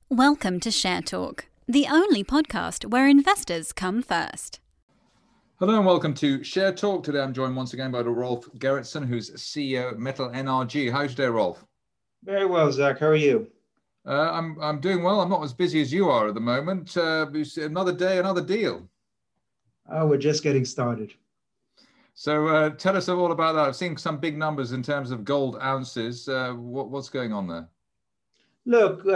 Welcome to Share Talk, the only podcast where investors come first. Hello and welcome to Share Talk. Today I'm joined once again by Rolf Gerritsen, who's CEO of Metal NRG. How are you today, Rolf? Very well, Zach. How are you? I'm doing well. I'm not as busy as you are at the moment. Another day, another deal. Oh, we're just getting started. So tell us all about that. I've seen some big numbers in terms of gold ounces. What's going on there? Look,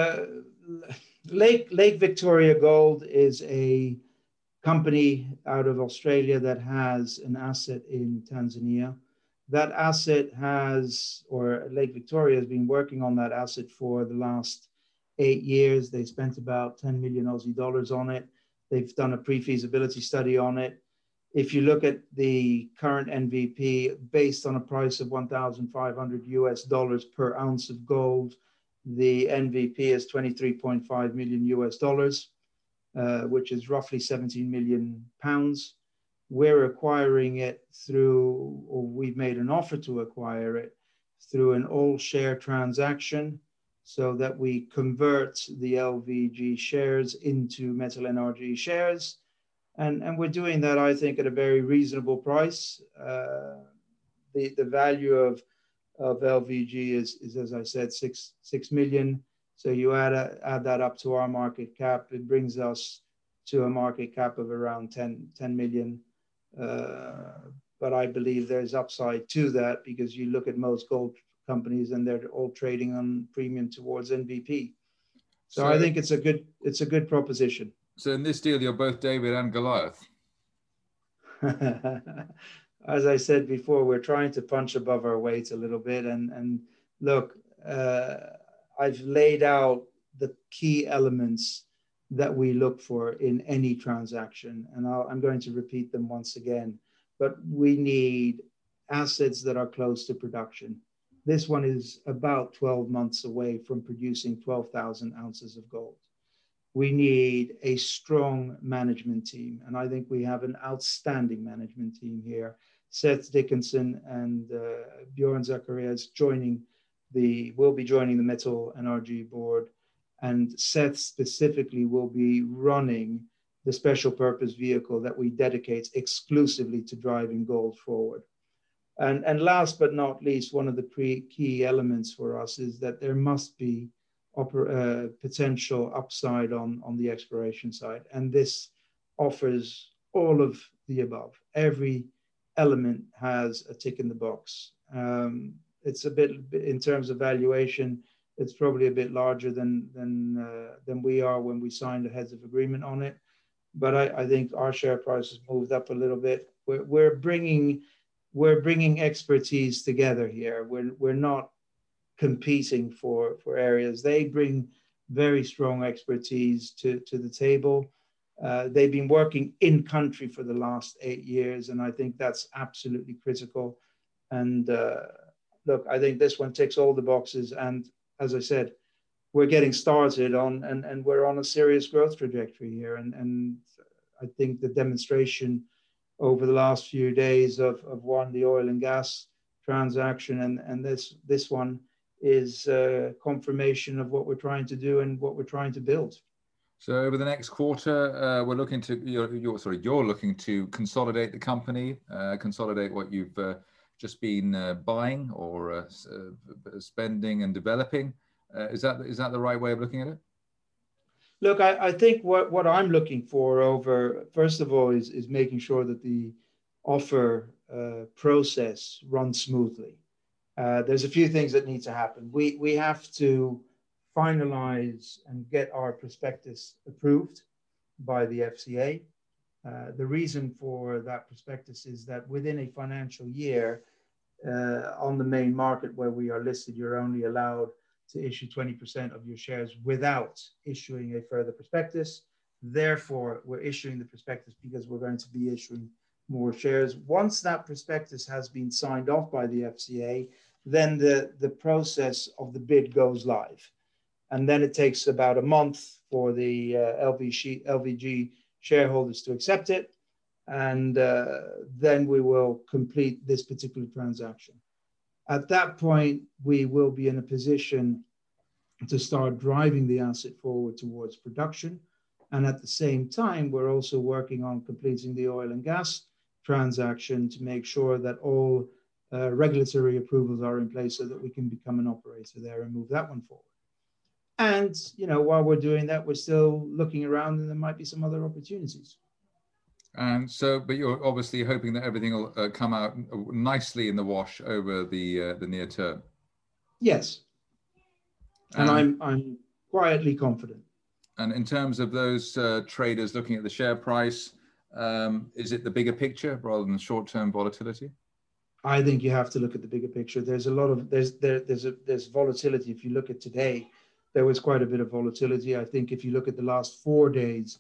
Lake Victoria Gold is a company out of Australia that has an asset in Tanzania. That asset Lake Victoria has been working on that asset for the last 8 years. They spent about 10 million Aussie dollars on it. They've done a pre-feasibility study on it. If you look at the current NVP, based on a price of $1,500 per ounce of gold, the NVP is 23.5 million US dollars, which is roughly 17 million pounds. We're acquiring it we've made an offer to acquire it through an all-share transaction so that we convert the LVG shares into Metal NRG shares. And we're doing that, I think, at a very reasonable price. The value of LVG is, as I said, 6 million. So you add that up to our market cap, it brings us to a market cap of around 10 million. But I believe there's upside to that because you look at most gold companies and they're all trading on premium towards NVP. So I think it's a good proposition. So in this deal, you're both David and Goliath. As I said before, we're trying to punch above our weight a little bit. And look, I've laid out the key elements that we look for in any transaction. And I'm going to repeat them once again. But we need assets that are close to production. This one is about 12 months away from producing 12,000 ounces of gold. We need a strong management team. And I think we have an outstanding management team here. Seth Dickinson and Bjorn Zacharias will be joining the Metal NRG board. And Seth specifically will be running the special purpose vehicle that we dedicate exclusively to driving gold forward. And last but not least, one of the key elements for us is that there must be potential upside on the exploration side. And this offers all of the above. Every element has a tick in the box. It's a bit, in terms of valuation, it's probably a bit larger than we are when we signed a heads of agreement on it. But I think our share price has moved up a little bit. We're bringing expertise together here. We're not competing for areas. They bring very strong expertise to the table. They've been working in country for the last 8 years, and I think that's absolutely critical. And look, I think this one ticks all the boxes. And as I said, we're getting started and we're on a serious growth trajectory here. And I think the demonstration over the last few days of the oil and gas transaction and this one is confirmation of what we're trying to do and what we're trying to build. So over the next quarter, you're looking to consolidate the company, consolidate what you've just been buying or spending and developing. Is that the right way of looking at it? Look, I think what I'm looking for first of all, is making sure that the offer process runs smoothly. There's a few things that need to happen. We have to finalize and get our prospectus approved by the FCA. The reason for that prospectus is that within a financial year, on the main market where we are listed, you're only allowed to issue 20% of your shares without issuing a further prospectus. Therefore, we're issuing the prospectus because we're going to be issuing more shares. Once that prospectus has been signed off by the FCA, then the process of the bid goes live. And then it takes about a month for the LVG shareholders to accept it. And then we will complete this particular transaction. At that point, we will be in a position to start driving the asset forward towards production. And at the same time, we're also working on completing the oil and gas transaction to make sure that all regulatory approvals are in place so that we can become an operator there and move that one forward. And, while we're doing that, we're still looking around and there might be some other opportunities. And so, but you're obviously hoping that everything will come out nicely in the wash over the near term. Yes. And I'm quietly confident. And in terms of those traders looking at the share price, is it the bigger picture rather than short-term volatility? I think you have to look at the bigger picture. There's a lot of there's volatility. If you look at today, there was quite a bit of volatility. I think if you look at the last 4 days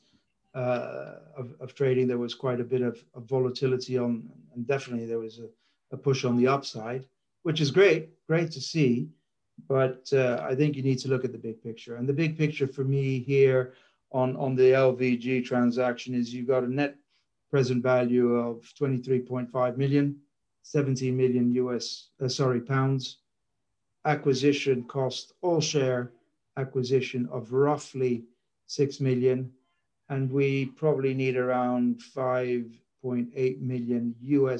of trading, there was quite a bit of volatility and definitely there was a push on the upside, which is great to see. But I think you need to look at the big picture. And the big picture for me here on the LVG transaction is you've got a net present value of 23.5 million, 17 million pounds. Acquisition cost, all share acquisition of roughly 6 million. And we probably need around $5.8 million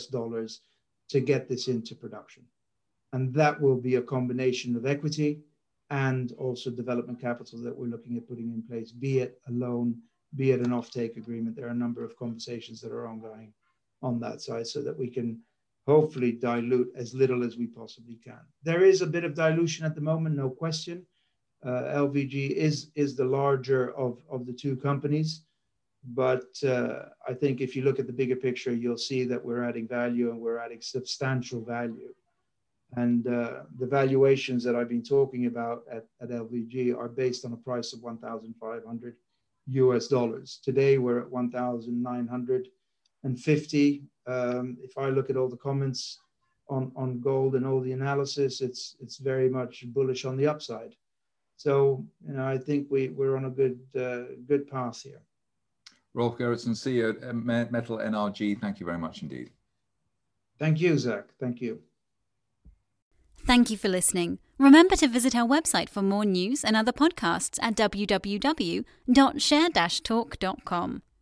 to get this into production. And that will be a combination of equity and also development capital that we're looking at putting in place, be it a loan, be it an offtake agreement. There are a number of conversations that are ongoing on that side so that we can hopefully dilute as little as we possibly can. There is a bit of dilution at the moment, no question. LVG is the larger of the two companies. But I think if you look at the bigger picture, you'll see that we're adding value and we're adding substantial value. And the valuations that I've been talking about at LVG are based on a price of $1,500. Today, we're at 1,950. If I look at all the comments on gold and all the analysis, it's very much bullish on the upside. So, I think we're on a good path here. Rolf Gerritsen, CEO at Metal NRG, thank you very much indeed. Thank you, Zach. Thank you. Thank you for listening. Remember to visit our website for more news and other podcasts at www.share-talk.com.